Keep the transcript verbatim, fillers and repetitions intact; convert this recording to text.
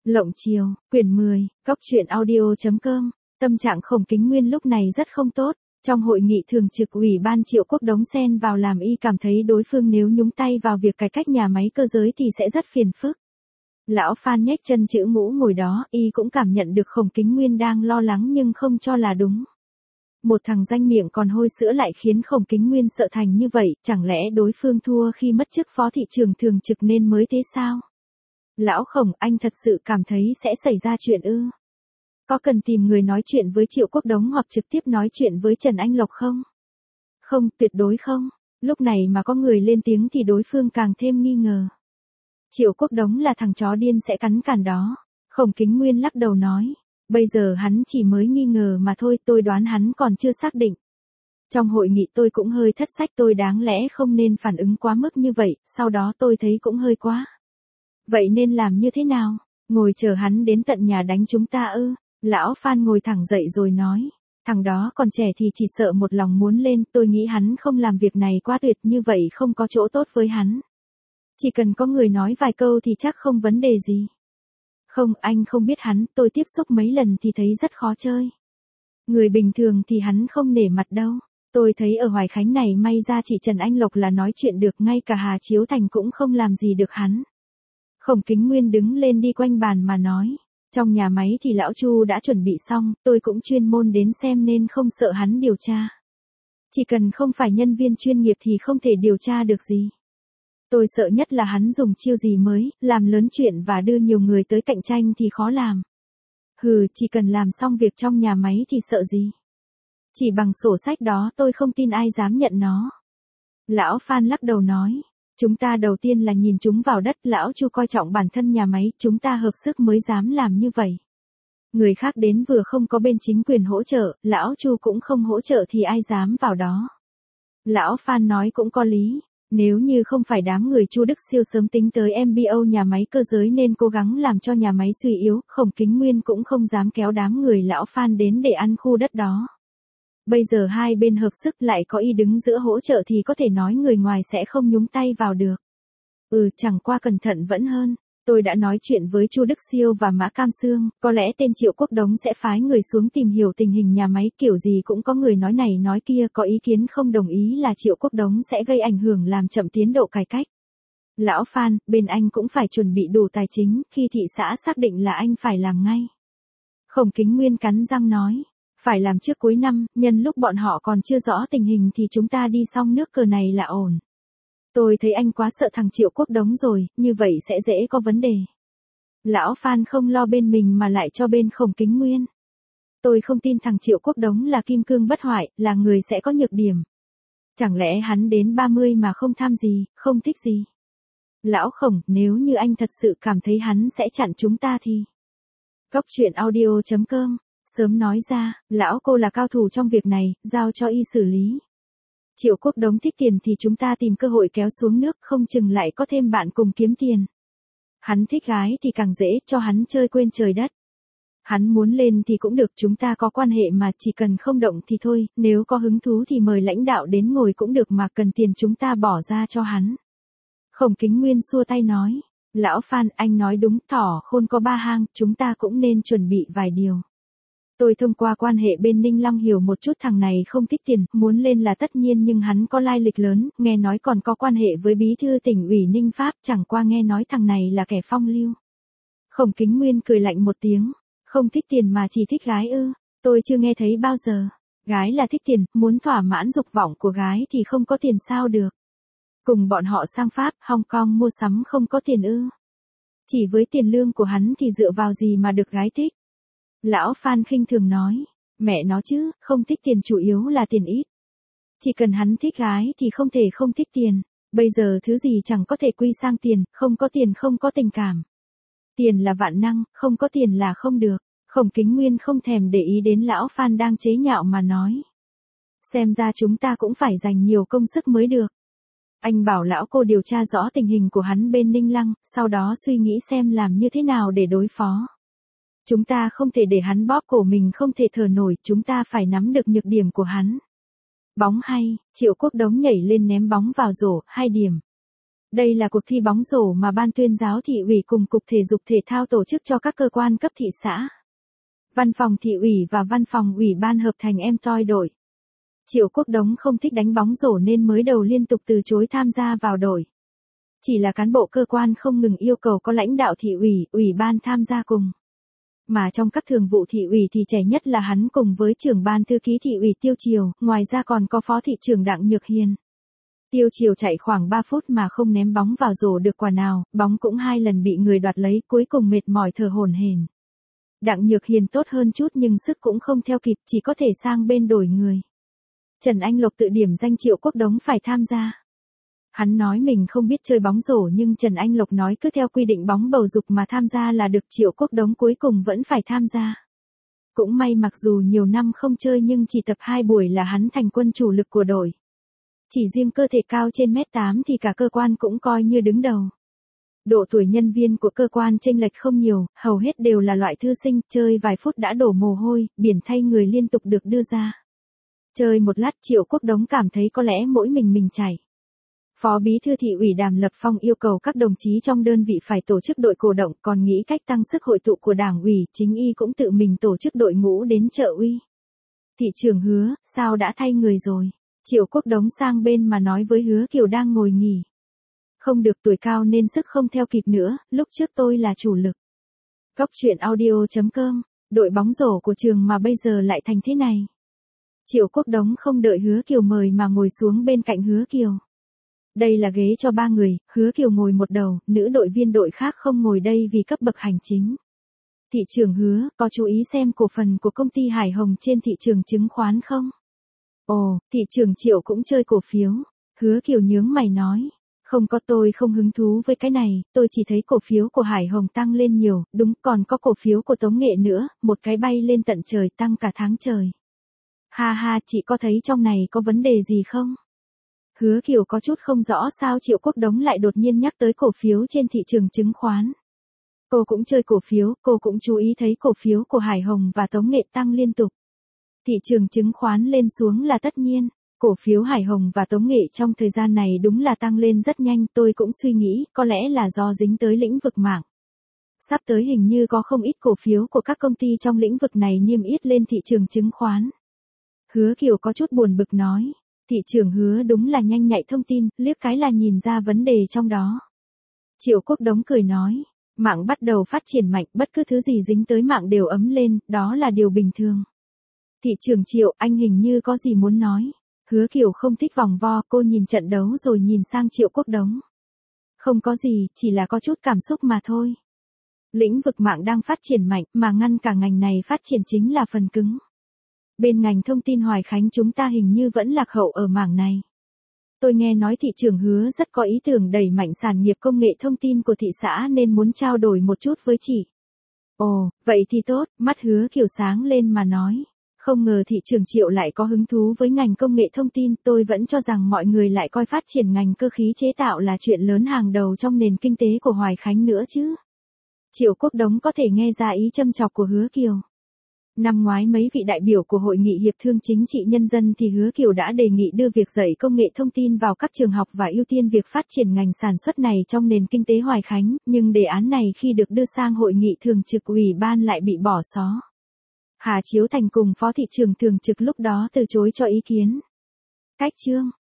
Lộng chiều, quyển mười, cốc truyện audio chấm com. Tâm trạng Khổng Kính Nguyên lúc này rất không tốt. Trong hội nghị thường trực ủy ban Triệu Quốc Đống xen vào làm y cảm thấy đối phương nếu nhúng tay vào việc cải cách nhà máy cơ giới thì sẽ rất phiền phức. Lão Phan nhếch chân chữ ngũ ngồi đó, y cũng cảm nhận được Khổng Kính Nguyên đang lo lắng nhưng không cho là đúng. Một thằng danh miệng còn hôi sữa lại khiến Khổng Kính Nguyên sợ thành như vậy, chẳng lẽ đối phương thua khi mất chức phó thị trưởng thường trực nên mới thế sao? Lão Khổng, anh thật sự cảm thấy sẽ xảy ra chuyện ư? Có cần tìm người nói chuyện với Triệu Quốc Đống hoặc trực tiếp nói chuyện với Trần Anh Lộc không? Không, tuyệt đối không. Lúc này mà có người lên tiếng thì đối phương càng thêm nghi ngờ. Triệu Quốc Đống là thằng chó điên sẽ cắn cản đó. Khổng Kính Nguyên lắc đầu nói. Bây giờ hắn chỉ mới nghi ngờ mà thôi, tôi đoán hắn còn chưa xác định. Trong hội nghị tôi cũng hơi thất sách, tôi đáng lẽ không nên phản ứng quá mức như vậy, sau đó tôi thấy cũng hơi quá. Vậy nên làm như thế nào? Ngồi chờ hắn đến tận nhà đánh chúng ta ư? Lão Phan ngồi thẳng dậy rồi nói. Thằng đó còn trẻ thì chỉ sợ một lòng muốn lên, tôi nghĩ hắn không làm việc này quá tuyệt như vậy không có chỗ tốt với hắn. Chỉ cần có người nói vài câu thì chắc không vấn đề gì. Không, anh không biết hắn, tôi tiếp xúc mấy lần thì thấy rất khó chơi. Người bình thường thì hắn không nể mặt đâu. Tôi thấy ở Hoài Khánh này may ra chỉ Trần Anh Lộc là nói chuyện được, ngay cả Hà Chiếu Thành cũng không làm gì được hắn. Khổng Kính Nguyên đứng lên đi quanh bàn mà nói. Trong nhà máy thì lão Chu đã chuẩn bị xong, tôi cũng chuyên môn đến xem nên không sợ hắn điều tra. Chỉ cần không phải nhân viên chuyên nghiệp thì không thể điều tra được gì. Tôi sợ nhất là hắn dùng chiêu gì mới, làm lớn chuyện và đưa nhiều người tới cạnh tranh thì khó làm. Hừ, chỉ cần làm xong việc trong nhà máy thì sợ gì. Chỉ bằng sổ sách đó tôi không tin ai dám nhận nó. Lão Phan lắc đầu nói. Chúng ta đầu tiên là nhìn chúng vào đất, lão Chu coi trọng bản thân nhà máy, chúng ta hợp sức mới dám làm như vậy. Người khác đến vừa không có bên chính quyền hỗ trợ, lão Chu cũng không hỗ trợ thì ai dám vào đó. Lão Phan nói cũng có lý. Nếu như không phải đám người Chu Đức Siêu sớm tính tới em bê ô nhà máy cơ giới nên cố gắng làm cho nhà máy suy yếu, Khổng Kính Nguyên cũng không dám kéo đám người lão Phan đến để ăn khu đất đó. Bây giờ hai bên hợp sức lại có y đứng giữa hỗ trợ thì có thể nói người ngoài sẽ không nhúng tay vào được. Ừ, chẳng qua cẩn thận vẫn hơn. Tôi đã nói chuyện với Chu Đức Siêu và Mã Cam Sương, có lẽ tên Triệu Quốc Đống sẽ phái người xuống tìm hiểu tình hình nhà máy, kiểu gì cũng có người nói này nói kia, có ý kiến không đồng ý là Triệu Quốc Đống sẽ gây ảnh hưởng làm chậm tiến độ cải cách. Lão Phan, bên anh cũng phải chuẩn bị đủ tài chính, khi thị xã xác định là anh phải làm ngay. Khổng Kính Nguyên cắn răng nói. Phải làm trước cuối năm, nhân lúc bọn họ còn chưa rõ tình hình thì chúng ta đi xong nước cờ này là ổn. Tôi thấy anh quá sợ thằng Triệu Quốc Đống rồi, như vậy sẽ dễ có vấn đề. Lão Phan không lo bên mình mà lại cho bên Khổng Kính Nguyên. Tôi không tin thằng Triệu Quốc Đống là kim cương bất hoại, là người sẽ có nhược điểm. Chẳng lẽ hắn đến ba mươi mà không tham gì, không thích gì. Lão Khổng, nếu như anh thật sự cảm thấy hắn sẽ chặn chúng ta thì. Cốc truyện audio chấm com. Sớm nói ra, lão cô là cao thủ trong việc này, giao cho y xử lý. Triệu Quốc Đống thích tiền thì chúng ta tìm cơ hội kéo xuống nước, không chừng lại có thêm bạn cùng kiếm tiền. Hắn thích gái thì càng dễ, cho hắn chơi quên trời đất. Hắn muốn lên thì cũng được, chúng ta có quan hệ mà, chỉ cần không động thì thôi, nếu có hứng thú thì mời lãnh đạo đến ngồi cũng được, mà cần tiền chúng ta bỏ ra cho hắn. Khổng Kính Nguyên xua tay nói. Lão Phan, anh nói đúng, thỏ khôn có ba hang, chúng ta cũng nên chuẩn bị vài điều. Tôi thông qua quan hệ bên Ninh Long hiểu một chút, thằng này không thích tiền, muốn lên là tất nhiên, nhưng hắn có lai lịch lớn, nghe nói còn có quan hệ với bí thư tỉnh ủy Ninh Pháp, chẳng qua nghe nói thằng này là kẻ phong lưu. Khổng Kính Nguyên cười lạnh một tiếng, không thích tiền mà chỉ thích gái ư, tôi chưa nghe thấy bao giờ. Gái là thích tiền, muốn thỏa mãn dục vọng của gái thì không có tiền sao được. Cùng bọn họ sang Pháp, Hong Kong mua sắm không có tiền ư. Chỉ với tiền lương của hắn thì dựa vào gì mà được gái thích. Lão Phan khinh thường nói, mẹ nó chứ, không thích tiền chủ yếu là tiền ít. Chỉ cần hắn thích gái thì không thể không thích tiền, bây giờ thứ gì chẳng có thể quy sang tiền, không có tiền không có tình cảm. Tiền là vạn năng, không có tiền là không được. Khổng Kính Nguyên không thèm để ý đến lão Phan đang chế nhạo mà nói. Xem ra chúng ta cũng phải dành nhiều công sức mới được. Anh bảo lão cô điều tra rõ tình hình của hắn bên Ninh Lăng, sau đó suy nghĩ xem làm như thế nào để đối phó. Chúng ta không thể để hắn bóp cổ mình không thể thở nổi, chúng ta phải nắm được nhược điểm của hắn. Bóng hay, Triệu Quốc Đống nhảy lên ném bóng vào rổ, hai điểm. Đây là cuộc thi bóng rổ mà Ban tuyên giáo thị ủy cùng Cục Thể dục Thể thao tổ chức cho các cơ quan cấp thị xã. Văn phòng thị ủy và văn phòng ủy ban hợp thành em toi đội. Triệu Quốc Đống không thích đánh bóng rổ nên mới đầu liên tục từ chối tham gia vào đội. Chỉ là cán bộ cơ quan không ngừng yêu cầu có lãnh đạo thị ủy, ủy ban tham gia cùng. Mà trong các thường vụ thị ủy thì trẻ nhất là hắn cùng với trưởng ban thư ký thị ủy Tiêu Triều, ngoài ra còn có phó thị trưởng Đặng Nhược Hiền. Tiêu Triều chạy khoảng ba phút mà không ném bóng vào rổ được quả nào, bóng cũng hai lần bị người đoạt lấy, cuối cùng mệt mỏi thở hổn hển. Đặng Nhược Hiền tốt hơn chút nhưng sức cũng không theo kịp, chỉ có thể sang bên đổi người. Trần Anh Lộc tự điểm danh Triệu Quốc Đống phải tham gia. Hắn nói mình không biết chơi bóng rổ nhưng Trần Anh Lộc nói cứ theo quy định bóng bầu dục mà tham gia là được, Triệu Quốc Đống cuối cùng vẫn phải tham gia. Cũng may mặc dù nhiều năm không chơi nhưng chỉ tập hai buổi là hắn thành quân chủ lực của đội. Chỉ riêng cơ thể cao trên mét tám thì cả cơ quan cũng coi như đứng đầu. Độ tuổi nhân viên của cơ quan chênh lệch không nhiều, hầu hết đều là loại thư sinh, chơi vài phút đã đổ mồ hôi, biển thay người liên tục được đưa ra. Chơi một lát Triệu Quốc Đống cảm thấy có lẽ mỗi mình mình chảy. Phó Bí thư thị ủy Đàm Lập Phong yêu cầu các đồng chí trong đơn vị phải tổ chức đội cổ động, còn nghĩ cách tăng sức hội tụ của Đảng ủy, Chính y cũng tự mình tổ chức đội ngũ đến trợ uy. Thị trưởng Hứa, sao đã thay người rồi? Triệu Quốc Đống sang bên mà nói với Hứa Kiều đang ngồi nghỉ. Không được, tuổi cao nên sức không theo kịp nữa, lúc trước tôi là chủ lực. Góc truyện audio chấm com, đội bóng rổ của trường mà bây giờ lại thành thế này. Triệu Quốc Đống không đợi Hứa Kiều mời mà ngồi xuống bên cạnh Hứa Kiều. Đây là ghế cho ba người, Hứa Kiều ngồi một đầu, nữ đội viên đội khác không ngồi đây vì cấp bậc hành chính. Thị trưởng Hứa, có chú ý xem cổ phần của công ty Hải Hồng trên thị trường chứng khoán không? Ồ, thị trưởng Triệu cũng chơi cổ phiếu. Hứa Kiều nhướng mày nói. Không có, tôi không hứng thú với cái này, tôi chỉ thấy cổ phiếu của Hải Hồng tăng lên nhiều, đúng, còn có cổ phiếu của Tống Nghệ nữa, một cái bay lên tận trời tăng cả tháng trời. Ha ha, chị có thấy trong này có vấn đề gì không? Hứa Kiều có chút không rõ sao Triệu Quốc Đống lại đột nhiên nhắc tới cổ phiếu trên thị trường chứng khoán. Cô cũng chơi cổ phiếu, cô cũng chú ý thấy cổ phiếu của Hải Hồng và Tống Nghệ tăng liên tục. Thị trường chứng khoán lên xuống là tất nhiên. Cổ phiếu Hải Hồng và Tống Nghệ trong thời gian này đúng là tăng lên rất nhanh, tôi cũng suy nghĩ, có lẽ là do dính tới lĩnh vực mạng. Sắp tới hình như có không ít cổ phiếu của các công ty trong lĩnh vực này niêm yết lên thị trường chứng khoán. Hứa Kiều có chút buồn bực nói, thị trưởng Hứa đúng là nhanh nhạy thông tin, liếc cái là nhìn ra vấn đề trong đó. Triệu Quốc Đống cười nói, mạng bắt đầu phát triển mạnh, bất cứ thứ gì dính tới mạng đều ấm lên, đó là điều bình thường. Thị trưởng Triệu, anh hình như có gì muốn nói. Hứa Kiều không thích vòng vo, cô nhìn trận đấu rồi nhìn sang Triệu Quốc Đống. Không có gì, chỉ là có chút cảm xúc mà thôi. Lĩnh vực mạng đang phát triển mạnh, mà ngăn cả ngành này phát triển chính là phần cứng. Bên ngành thông tin Hoài Khánh chúng ta hình như vẫn lạc hậu ở mảng này. Tôi nghe nói thị trưởng Hứa rất có ý tưởng đẩy mạnh sản nghiệp công nghệ thông tin của thị xã nên muốn trao đổi một chút với chị. Ồ, vậy thì tốt, mắt Hứa Kiều sáng lên mà nói. Không ngờ thị trưởng Triệu lại có hứng thú với ngành công nghệ thông tin, tôi vẫn cho rằng mọi người lại coi phát triển ngành cơ khí chế tạo là chuyện lớn hàng đầu trong nền kinh tế của Hoài Khánh nữa chứ. Triệu Quốc Đống có thể nghe ra ý châm chọc của Hứa Kiều. Năm ngoái mấy vị đại biểu của Hội nghị Hiệp thương Chính trị Nhân dân thì Hứa Kiều đã đề nghị đưa việc dạy công nghệ thông tin vào các trường học và ưu tiên việc phát triển ngành sản xuất này trong nền kinh tế Hoài Khánh, nhưng đề án này khi được đưa sang Hội nghị thường trực ủy ban lại bị bỏ xó. Hà Chiếu Thành cùng Phó thị trưởng thường trực lúc đó từ chối cho ý kiến. Cách chương